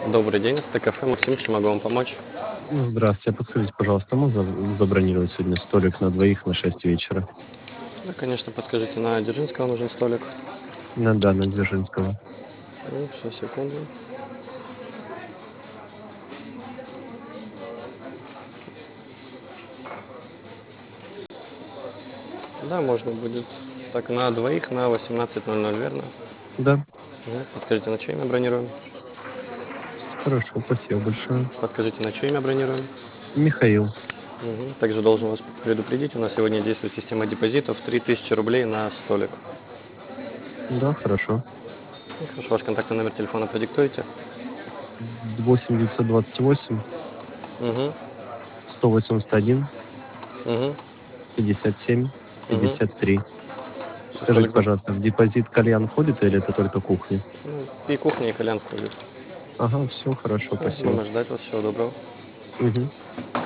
Добрый день, это кафе Максим, чем могу вам помочь? Здравствуйте. Подскажите, пожалуйста, можно забронировать сегодня столик на двоих на 6 вечера? Да, конечно, подскажите, на Дзержинского нужен столик. На Дзержинского. Сейчас, секунду. Да, можно будет. Так, на двоих на 18:00, верно? Да, Подскажите, на чье имя бронируем? хорошо, спасибо большое. Подскажите, на чье имя бронируем? Михаил. Также должен вас предупредить, у нас сегодня действует система депозитов 3000 рублей на столик. Да, хорошо. Хорошо, ваш контактный номер телефона продиктуете? 8 928 Угу, 181 угу, 57 угу. 53. Столик Скажите, за... пожалуйста, в депозит кальян входит или это только кухня? И кухня, и кальян входит. Ага, все хорошо, Будем спасибо. ждать вас, всего доброго. Мгм.